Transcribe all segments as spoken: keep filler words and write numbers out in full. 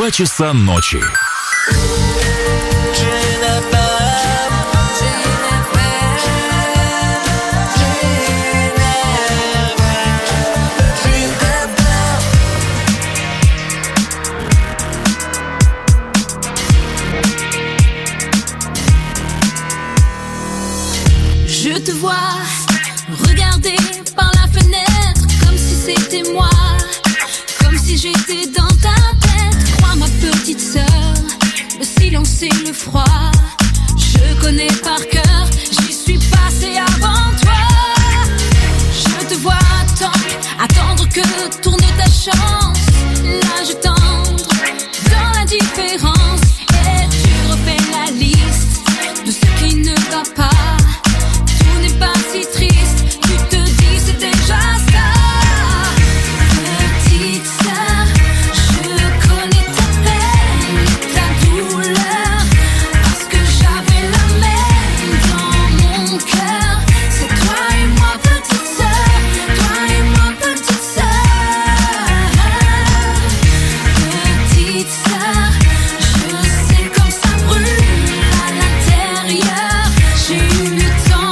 Два часа ночи. Je te vois regarder par la fenêtre comme si c'était moi, comme si j'étais dans ta tête. Crois ma petite sœur, le silence et le froid, je connais par cœur, j'y suis passée avant toi. Je te vois attendre, attendre que tourne ta chance, l'âge tendre dans l'indifférence, et tu refais la liste de ce qui ne va pas. Pas si triste, tu te dis c'est déjà ça. Petite sœur, je connais ta peine, ta douleur, parce que j'avais la même dans mon cœur. C'est toi et moi petite sœur, toi et moi petite sœur. Petite sœur, je sais comme ça brûle à l'intérieur. J'ai eu le temps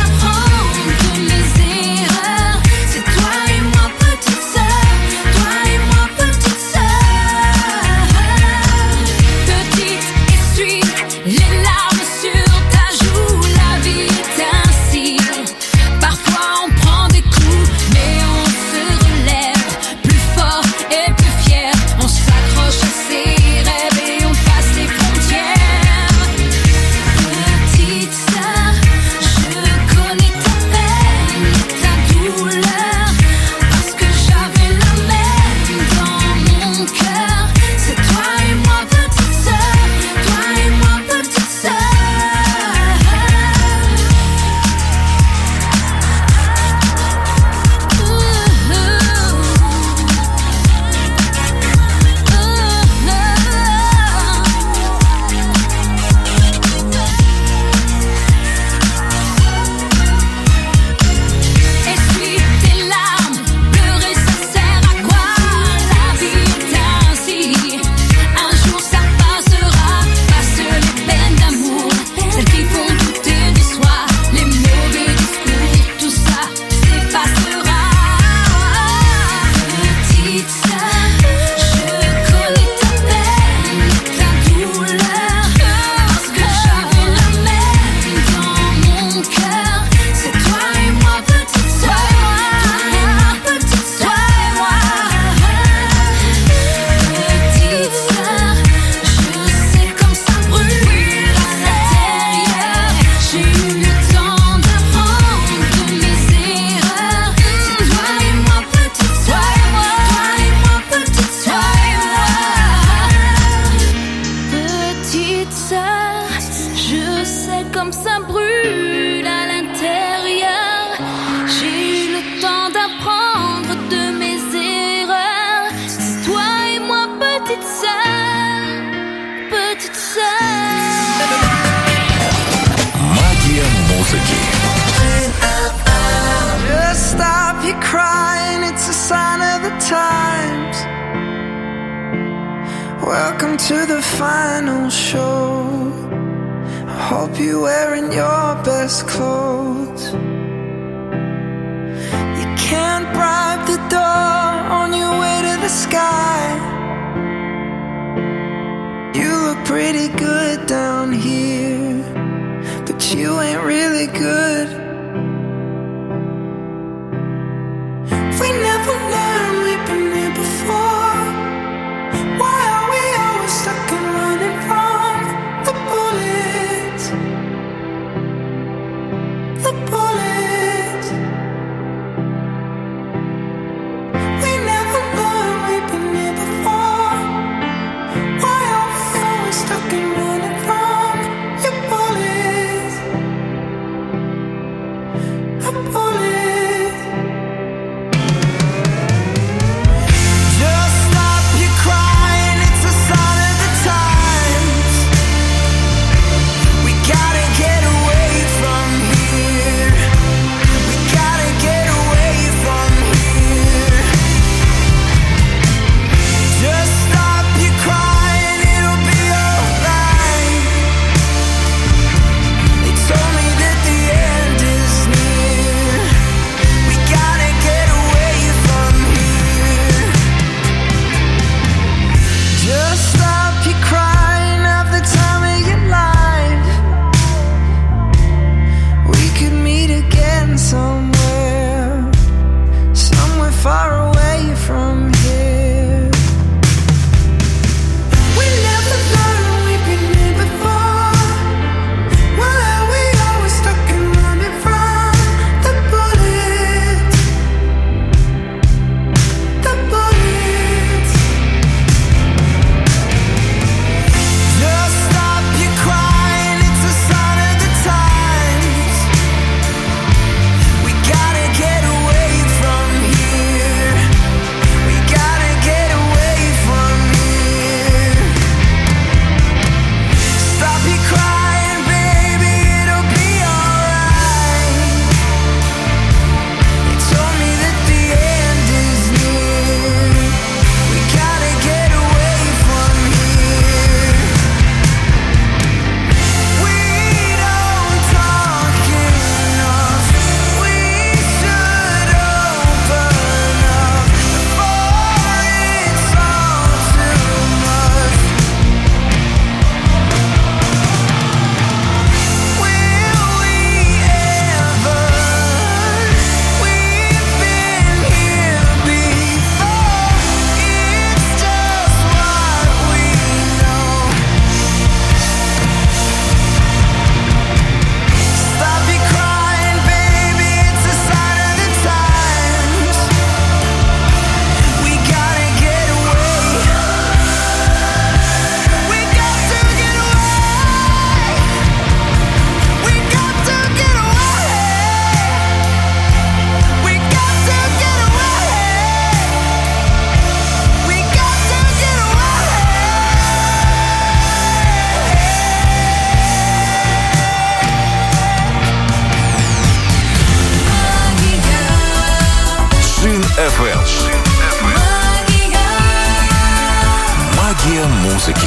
Welcome to the final show. I hope you're wearing your best clothes. You can't bribe the door on your way to the sky. You look pretty good down here, but you ain't really good. We never learned we've been here before. Why are we always stuck and running from the bullets? The bullets. We never learned we've been here before. Why are we always stuck and running from your bullets? Магия музыки.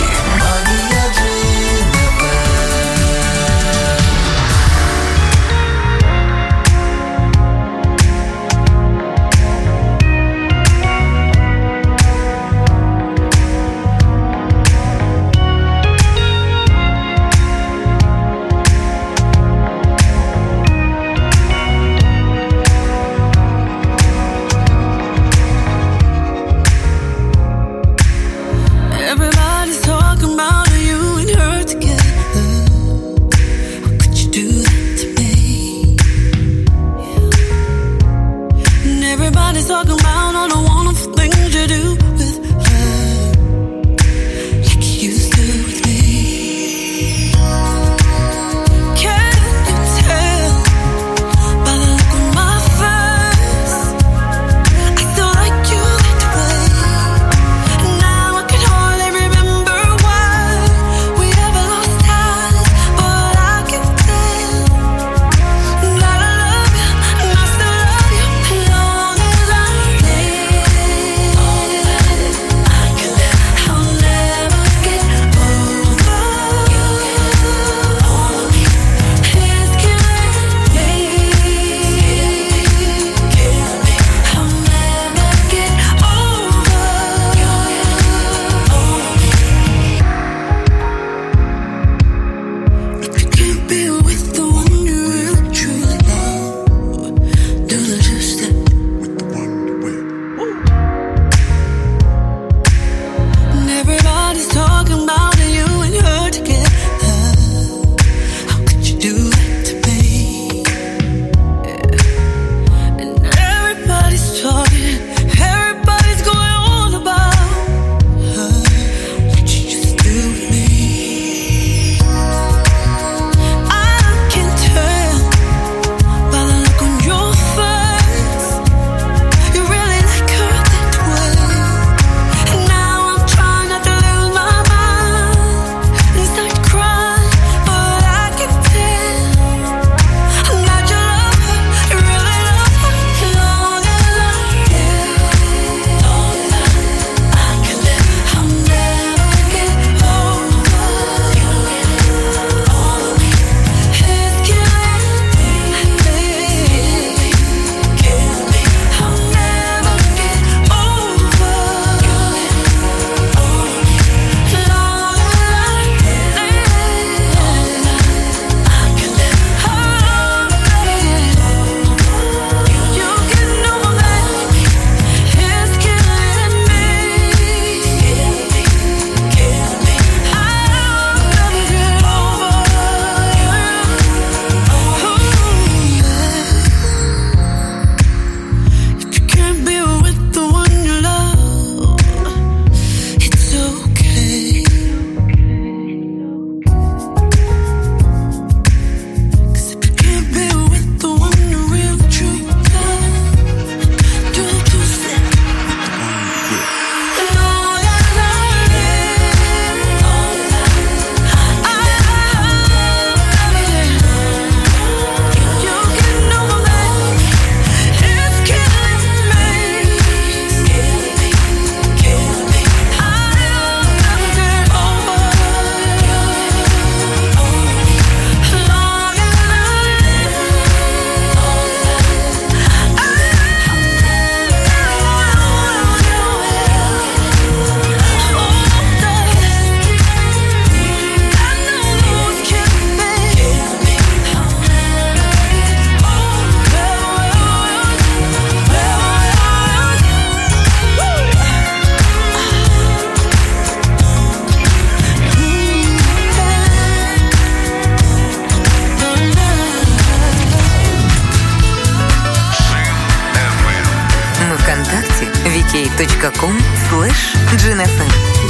vk.com slash GenFM.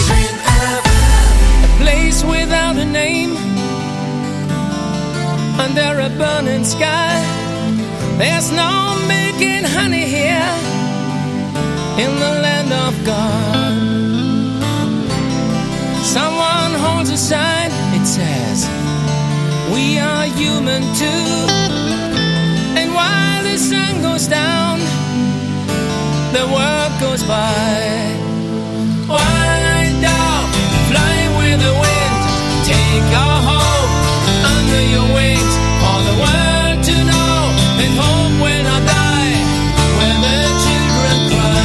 A place without a name, under a burning sky. There's no making honey here in the land of God. Someone holds a sign, it says, we are human too. And while the sun goes down, the world goes by. Wind down, fly with the wind, take our hope under your wings, for the world to know, and hope when I die, when the children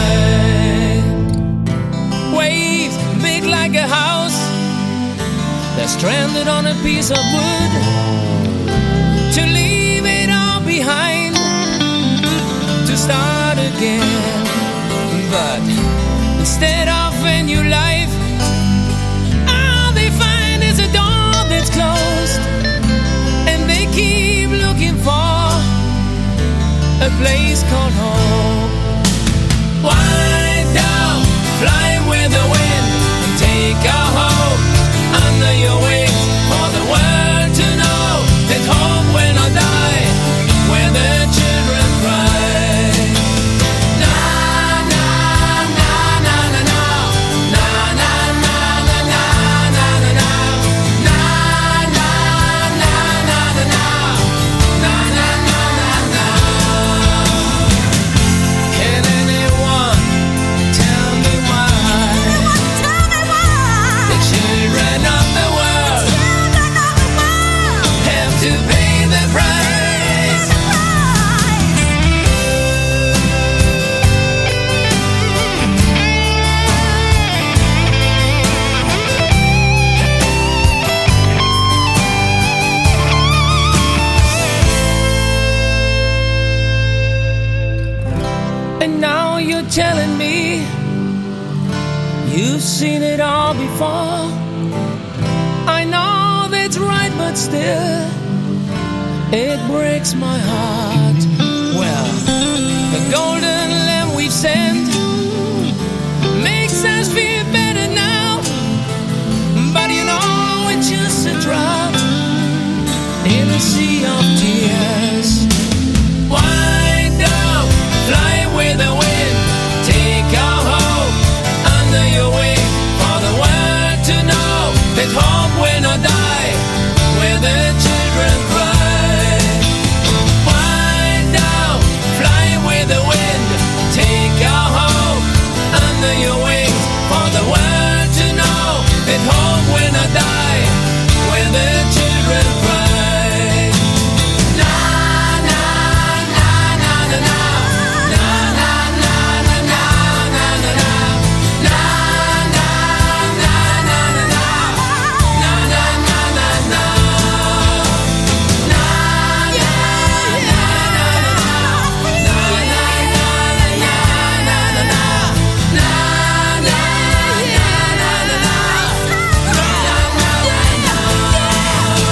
cry. Waves big like a house, they're stranded on a piece of wood, to leave it all behind, to start again. But instead of a new life, all they find is a door that's closed, and they keep looking for a place called home. Wind down, fly with the wind, and take our hope under your wings, for the world to know that home when I die, where the children cry. Na na na na na na, na na na na na na na na, na na na na na na, na na na na na. Can anyone tell me why? Tell me why. The children of the world Children of the world. have to pay the price. And now you're telling me you've seen it all before. I know that's right, but still it breaks my heart. Well, the golden lamb we've sent makes us feel better now, but you know it's just a drop in a sea of tears. Wind down, fly with the wind, take our hope under your wing, for the world to know that hope when I die, where the children cry. Wind down, fly with the wind, take our hope under your wing, for the world to know that hope when I die, where the children cry. Na na na na na na, na na na na na na na na, na na na na na na, na na na na na, na na na na na.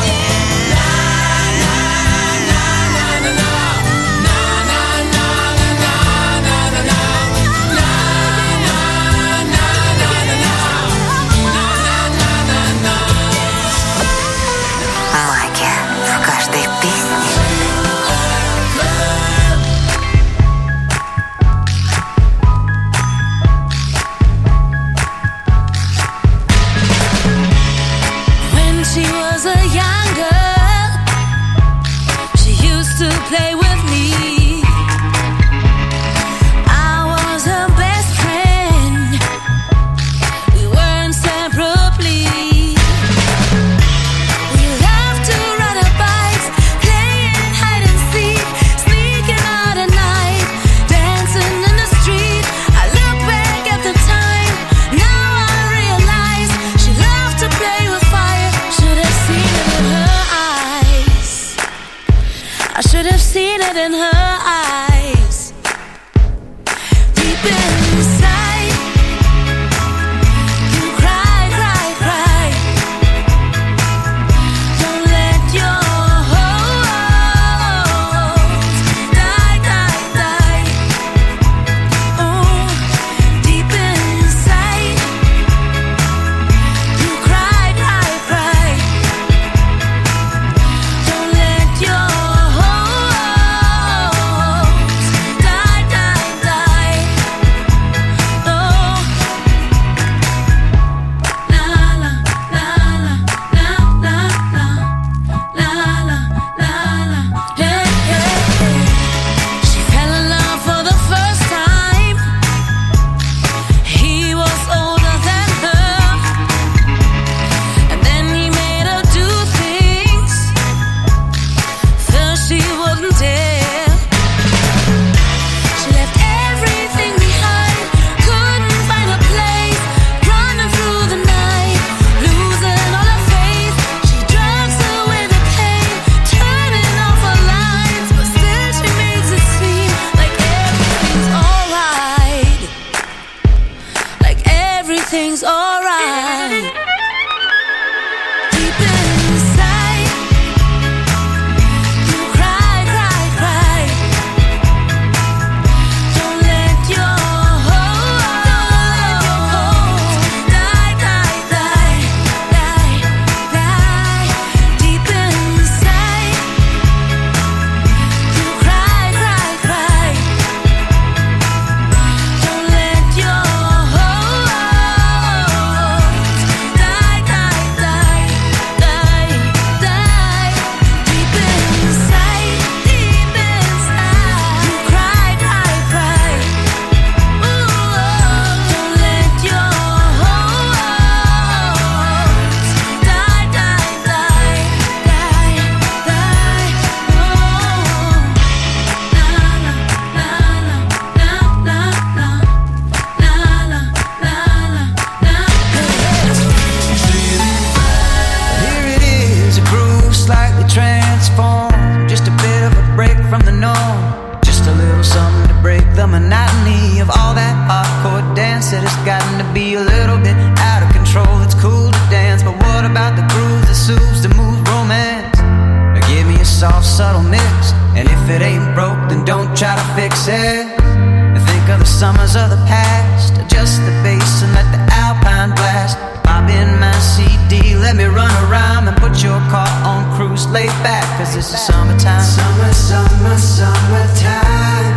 says. Think of the summers of the past. Adjust the bass and let the Alpine blast. Pop in my C D, let me run around and put your car on cruise, lay back, cause this is summertime. Summer, summer, summertime.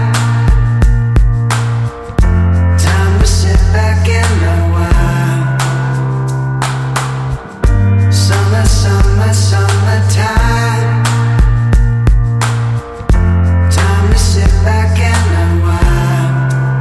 Time to sit back and unwind. Summer, summer, summertime. Time to sit back and unwind.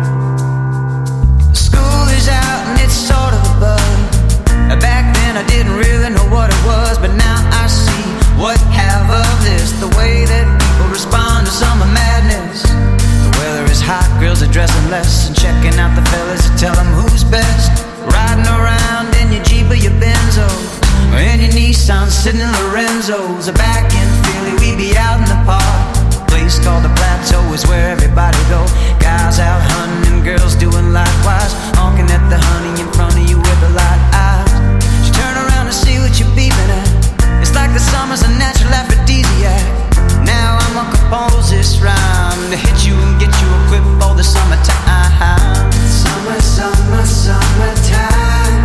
School is out and it's sort of a bug. Back then I didn't really know what it was, but now I see what have of this. The way that people respond to summer madness. The weather is hot, girls are dressing less and checking out the fellas to tell them who's best. Riding around in your Jeep or your Benzo, or in your Nissan sitting in Lorenzo's. Or back in Philly, we be out in the park. Place called the Plateau is where everybody go. Guys out hunting and girls doing likewise, honking at the honey in front of you with the light eyes. You turn around and see what you're beeping at. It's like the summer's a natural aphrodisiac. Now I'ma compose this rhyme to hit you and get you equipped for the summertime. Summer, summer, summertime.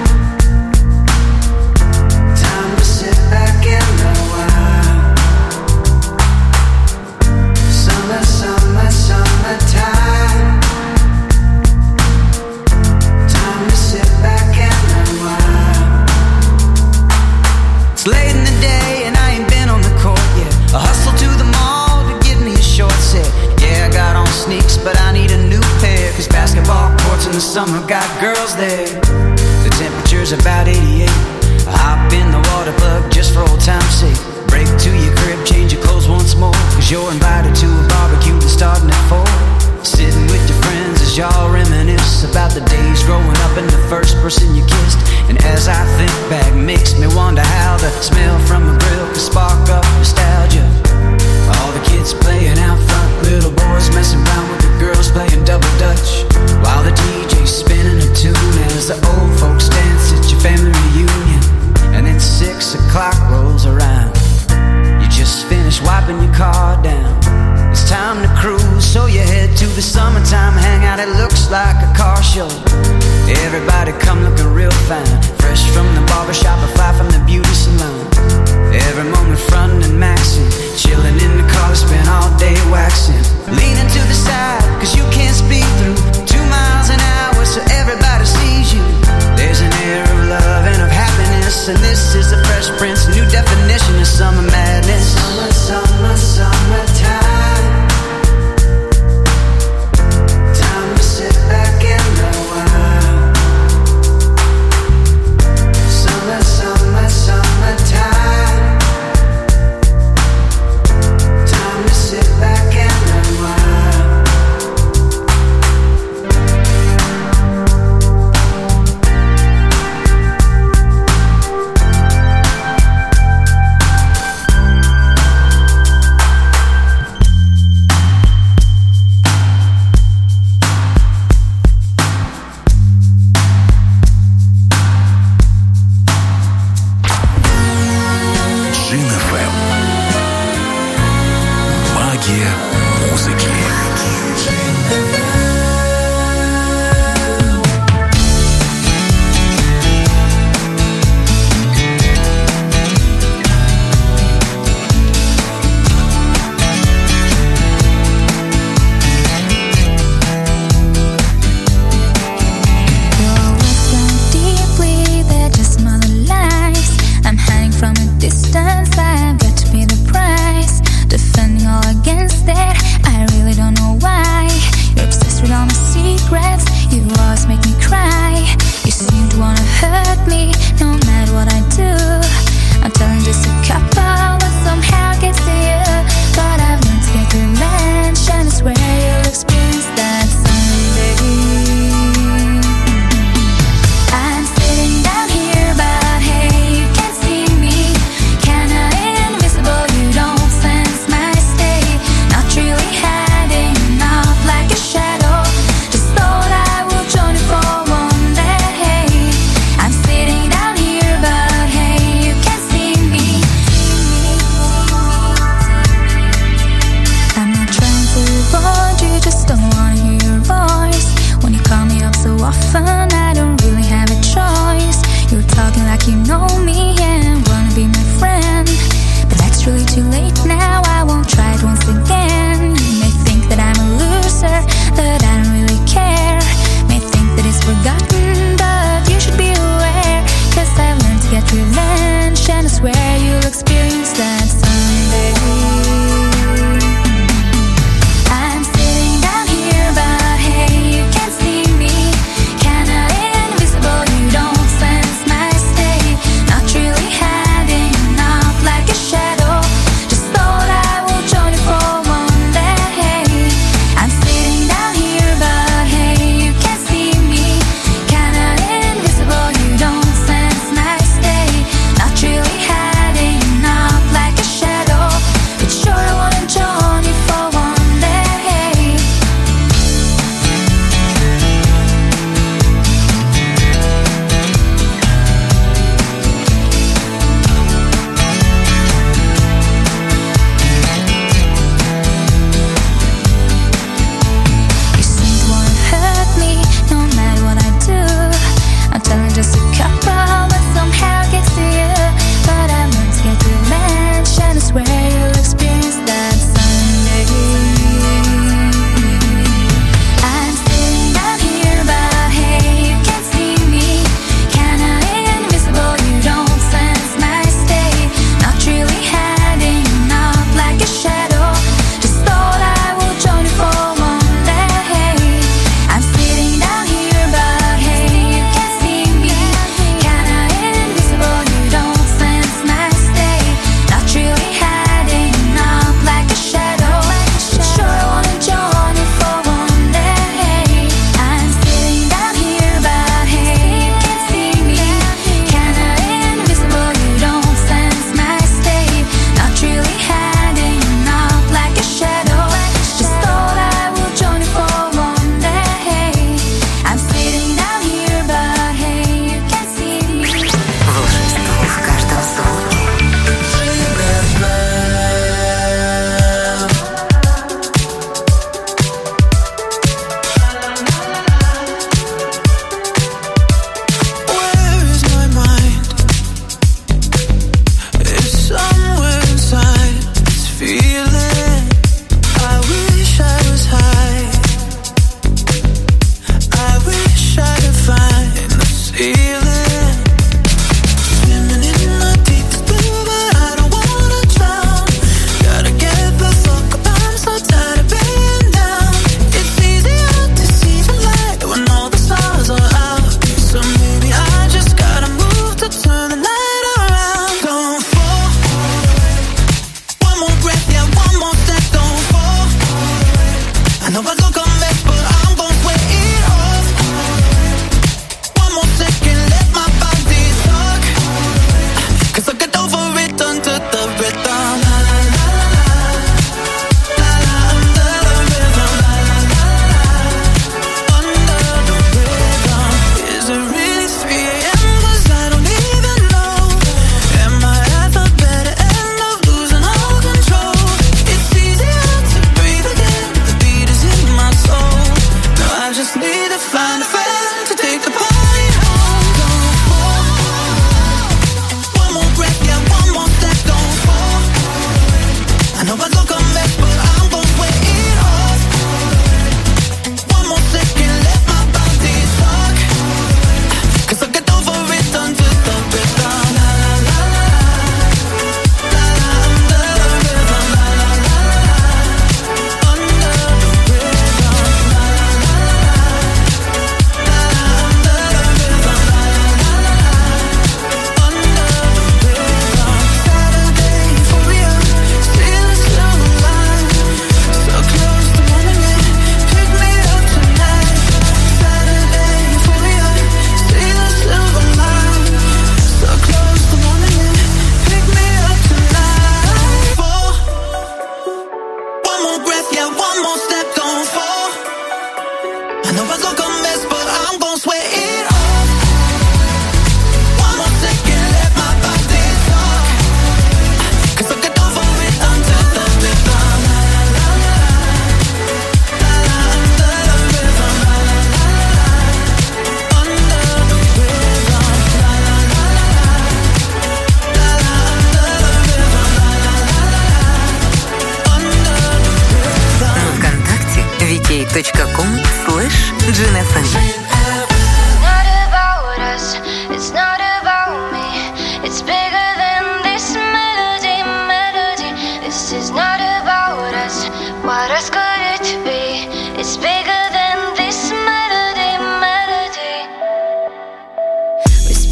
Time to sit back and unwind. Summer, summer, summertime. Time to sit back and unwind. It's late in the day and I ain't been on the court yet. I hustle to the mall to get me a short set. Yeah, I got on sneaks, but I need a new pair, cause basketball courts in the summer got girls there. The temperature's about eighty-eight. I hop in the water plug just for old time's sake. Break to your crib, change your clothes once more, cause you're invited to a barbecue that's starting at four. Sitting with your friends as y'all reminisce about the days growing up and the first person you kissed. And as I think back, makes me wonder how the smell from a grill could spark up nostalgia. All the kids playing out front, little boys messing around with the girls playing double dutch, while the D J's spinning a tune as the old folks dance at your family reunion. And then six o'clock rolls around. You just finished wiping your car down. It's time to cruise, so you head to the summertime hangout. It looks like a car show. Everybody come looking real fine, fresh from the barbershop or fly from the beauty salon. Every moment frontin' and maxing, chillin' in the car to spend all day waxing. Leaning to the side, cause you can't speed through two miles an hour so everybody sees you. There's an air of love and of happiness, and this is the Fresh Prince new definition of summer madness. Summer, summer, summertime. Time to sit back and unwind. Summer, summer, summertime. Time to sit back and unwind.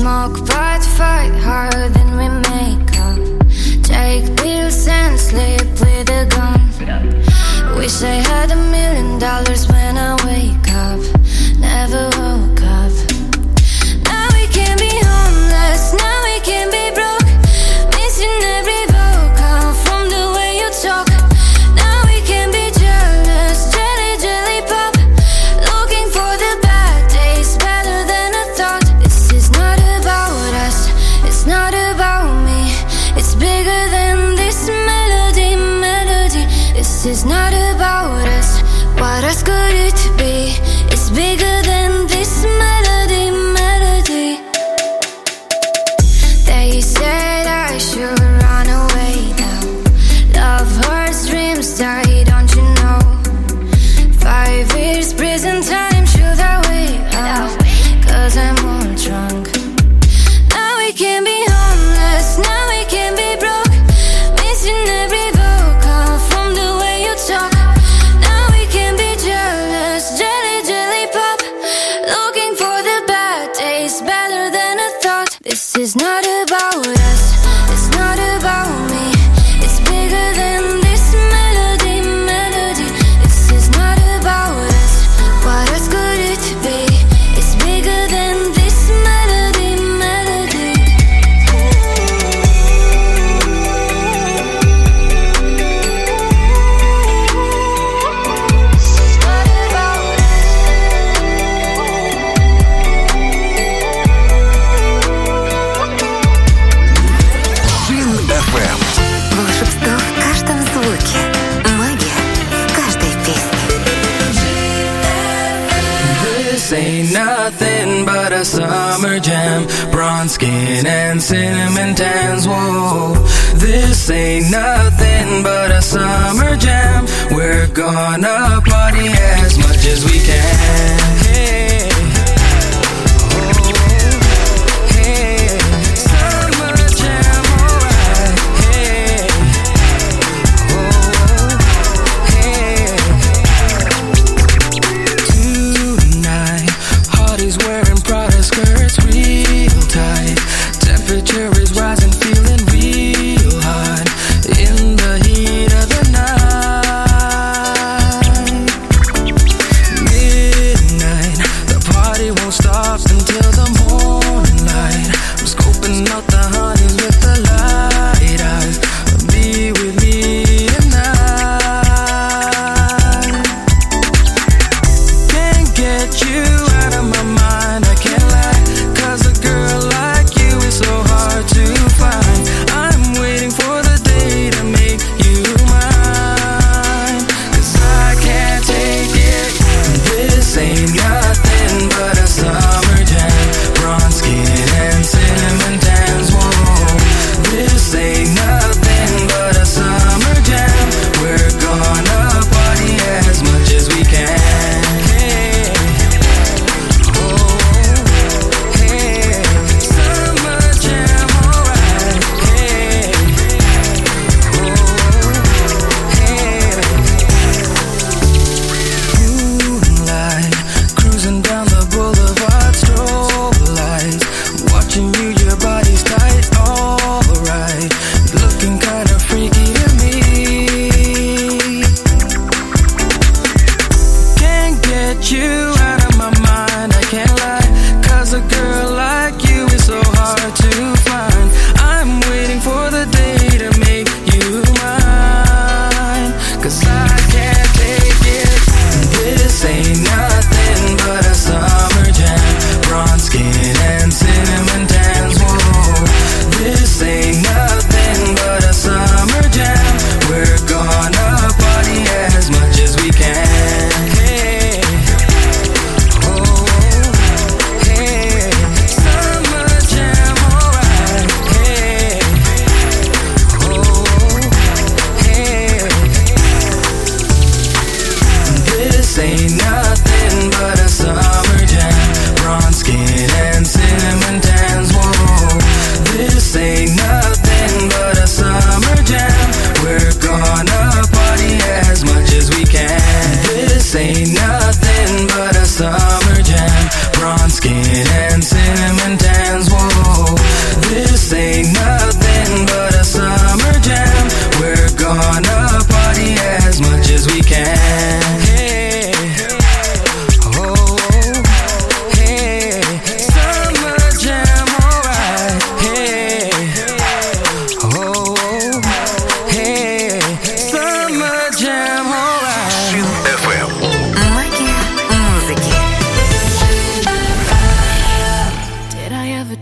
smoke but fight hard, then we make up. Take pills and sleep with a gun. Wish I had a million dollars when I wake up. Never woke up. Now we can be homeless, now we can be broke. Missing every vocal from the way you talk. Now we can be jealous, jelly, jelly pop. Looking for the bad days, better than I thought. This is not about us, it's not about me. It's bigger than this melody, melody. This is not about us, what else could it be? It's bigger than this melody, melody. They said I should run away now. Love hurts, dreams die, don't you know? Five years prison time, should I wait out? Cause I'm all drunk. Now we can be homeless, now we can be broke. Missing every vocal from the way you talk. Now we can be jealous, jelly, jelly pop. Looking for the bad days, better than I thought. This is not about us, it's not about me. It's bigger than this melody, melody. This is not about us, what else could it be? It's bigger than this melody, melody. Not about Зин эф эм. Волшебство в каждом звуке. Магия в каждой песне. This ain't nothing but a summer jam. Bronze skin and cinnamon tans, whoa. This ain't nothing but a summer jam. We're gonna party as much as we can. Hey. Oh, hey. Summer jam, alright. Hey. Oh, hey. Tonight, Hardy's wearing Prada skirts real tight. Temperature is rising, feeling real hot in the heat of the night. Midnight, the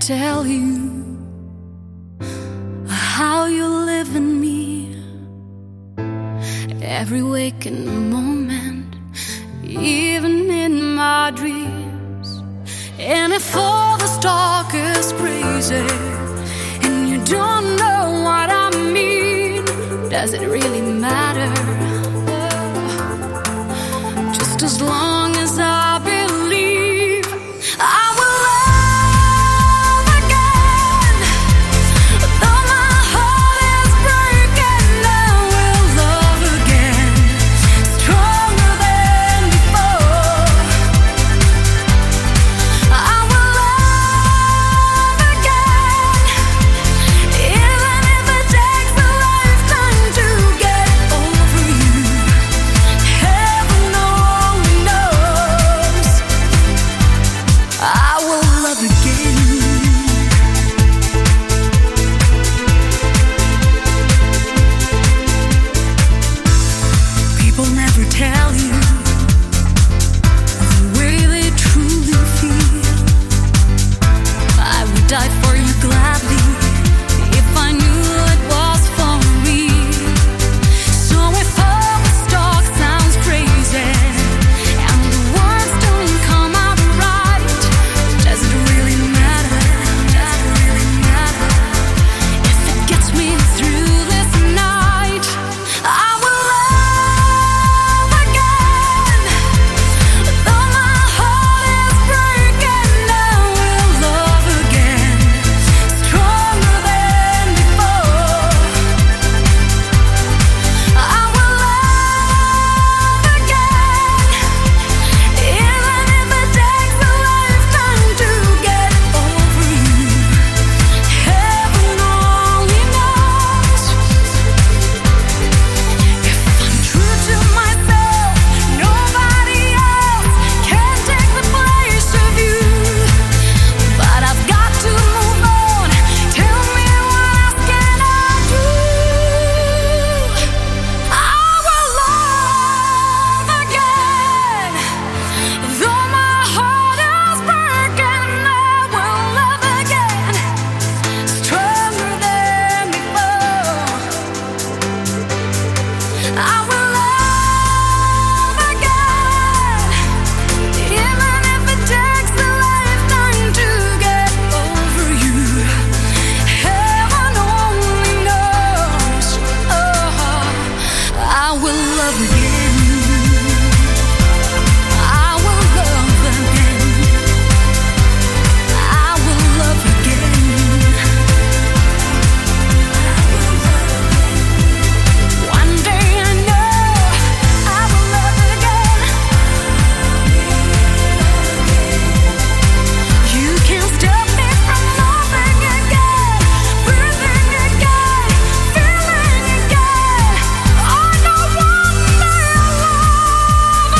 tell you how you live in me. Every waking moment, even in my dreams. And if all this talk is crazy and you don't know what I mean, does it really matter? Oh, just as long as I believe, I will love again. Though my heart is breaking, I will love again, stronger than before. I will love again, even if it takes a lifetime to get over you. Heaven only knows. I will love again. People never tell you the way they truly feel. I would die for you gladly if I knew it was for real. So if all this talk sounds crazy and the words don't come out right, does it really matter? Does it really matter? If it gets me through this night, I will love again. Though my heart is breaking, I will love again, stronger than before. I will love again, even if it takes a lifetime to get over you. Heaven only knows. If I'm true to myself, nobody else can take the place of you. But I've got to move on. Tell me, what else can I do? I will love again. Though my heart is breaking, I will love again, stronger than before. I will love again, even if it takes a lifetime to get over you. Heaven only knows. Oh, I will love again. I will love again. I will love again. One day I know I will love again. You can't stop me from loving again, breathing again, feeling again. I know one day I'll love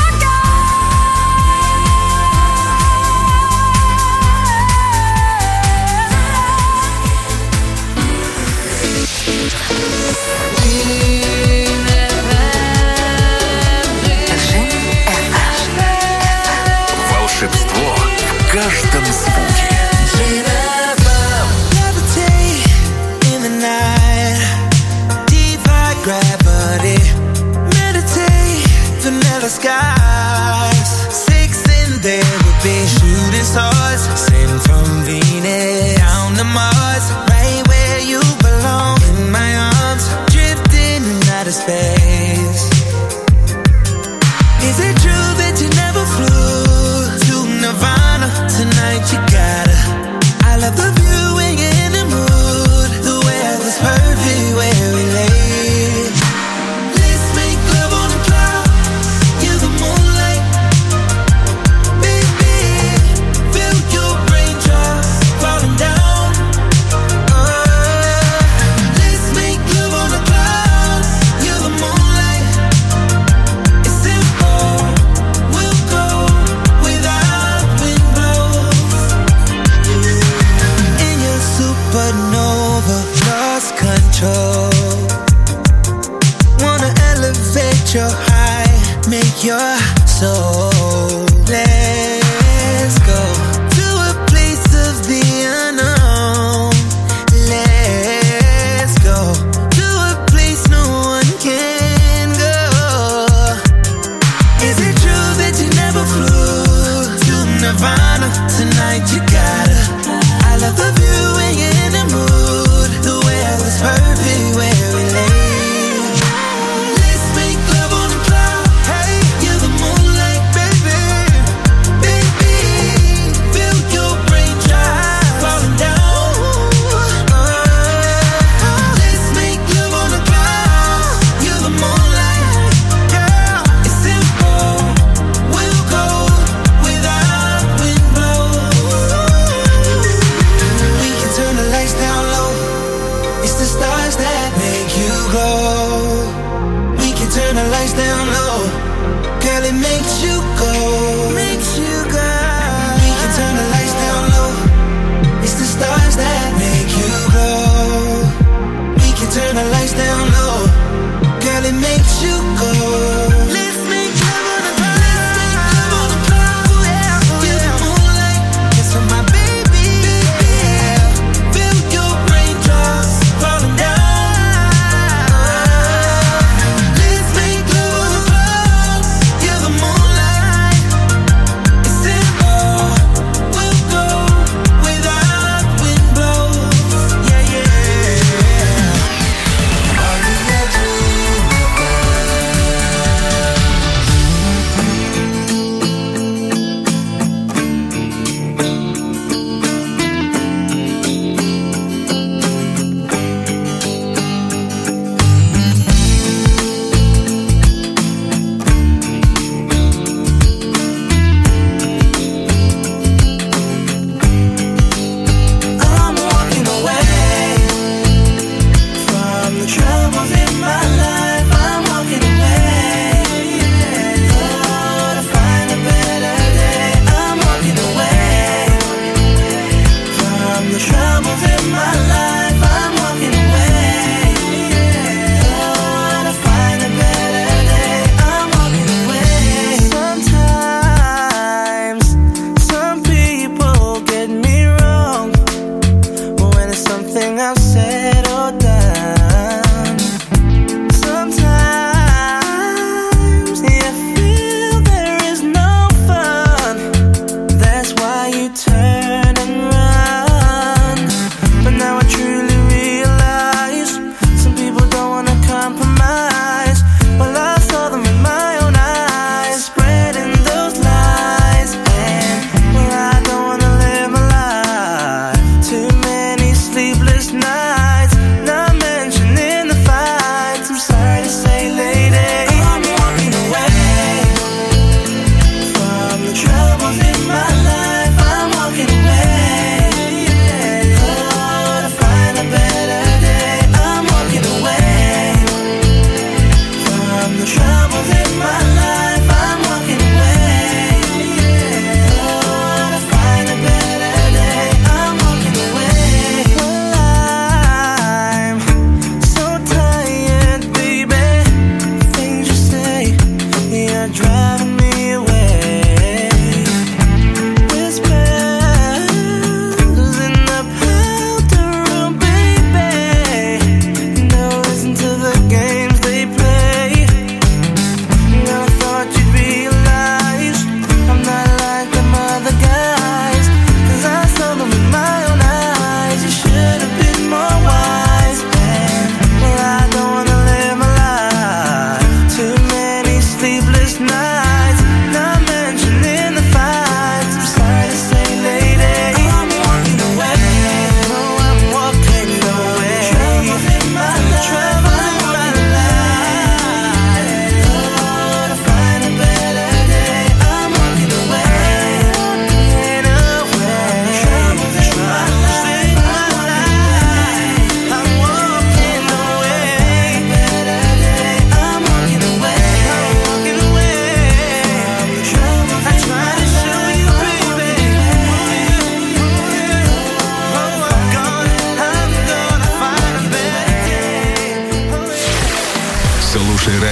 Волшебство в каждом звуке. Levitate in the night, defy gravity, meditate, vanilla skies. Six and there will be shooting stars, sent from Venus down to Mars, right where you belong, in my arms, drifting in outer space. Is it true that you never flew to Nirvana? Tonight you gotta. I love the view when you're in the mood. The weather's perfect where we lay. Let's make love on the cloud. You're the moonlight. Baby, feel your raindrops falling down. Oh, let's make love on the cloud. You're the moonlight. It's simple. We'll go without wind blows. In your supernova, lost control. Wanna elevate your high, make your soul. Let's go to a place of the unknown.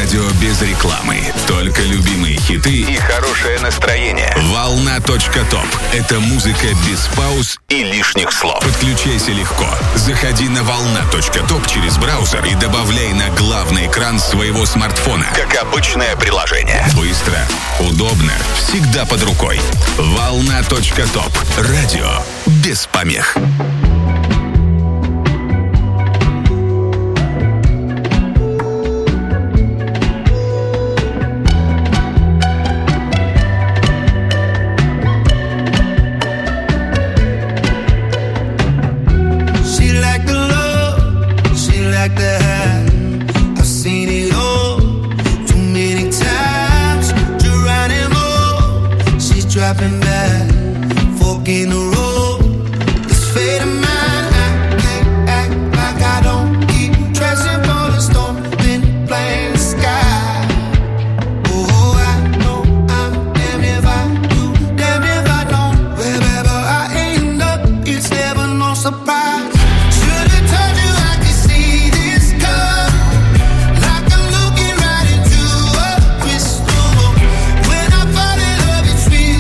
Радио без рекламы. Только любимые хиты и хорошее настроение. Волна.топ. Это музыка без пауз и лишних слов. Подключайся легко. Заходи на волна.топ через браузер и добавляй на главный экран своего смартфона. Как обычное приложение. Быстро, удобно, всегда под рукой. Волна.топ. Радио без помех. Dropping back, fork in the road. This fate of mine, I can't act like I don't keep dressing for the storm, then playing the sky. Oh, I know I'm damn if I do, damn if I don't. Wherever I end up, it's never no surprise. Should've told you I could see this coming, like I'm looking right into a crystal ball. When I fall in love, it's real.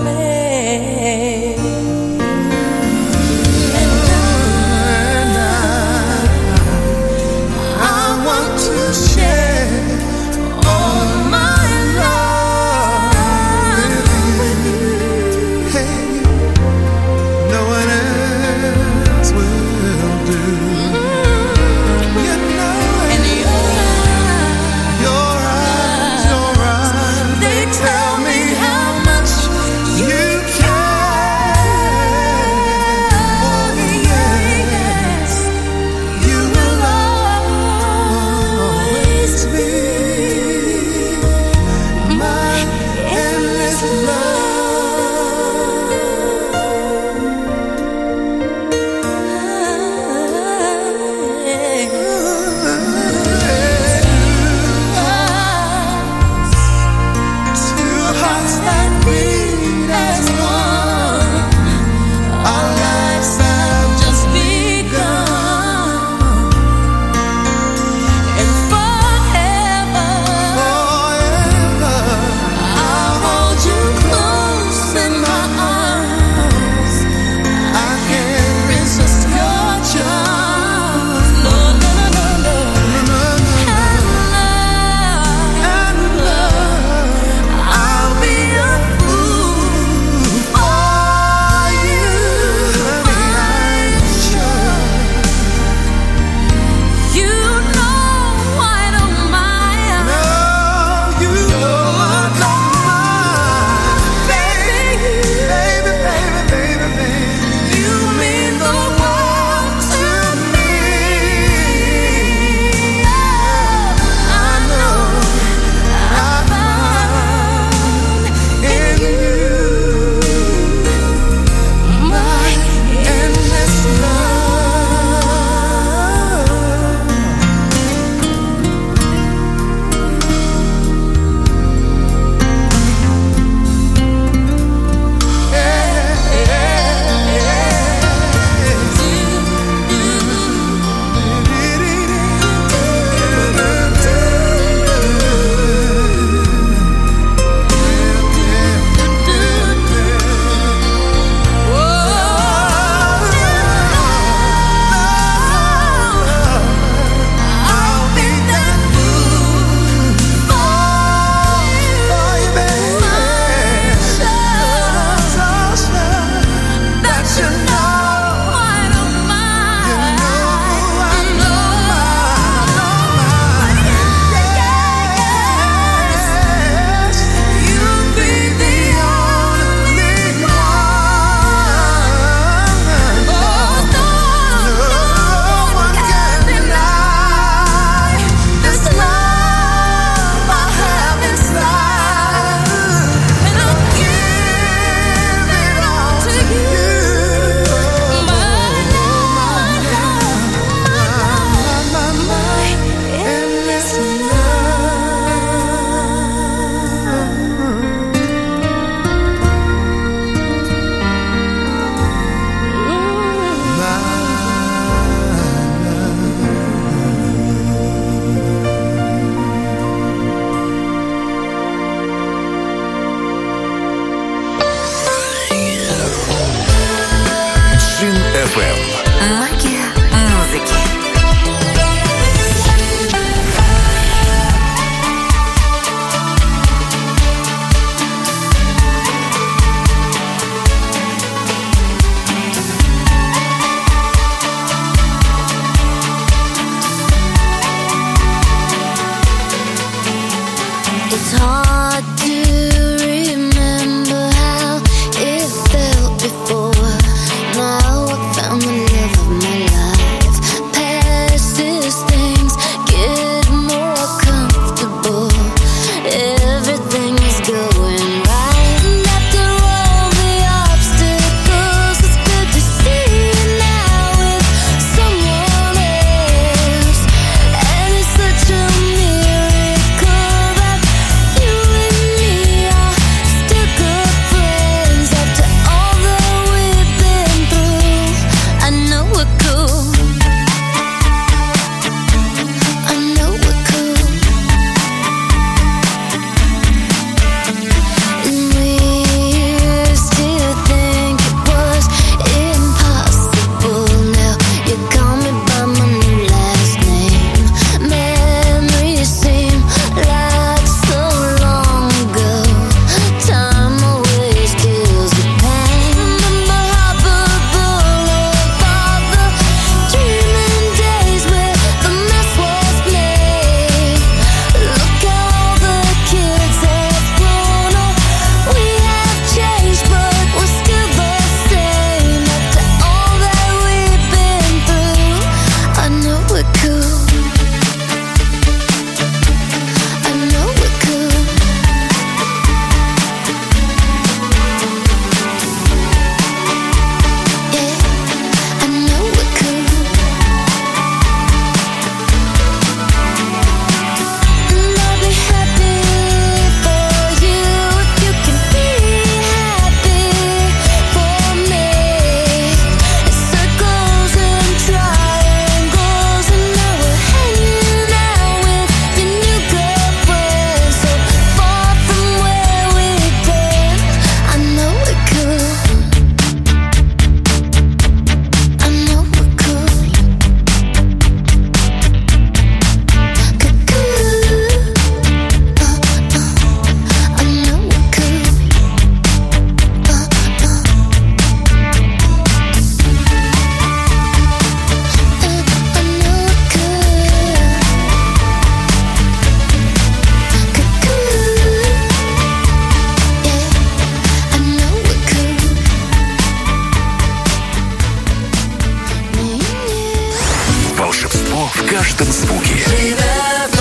And I в каждом звуке.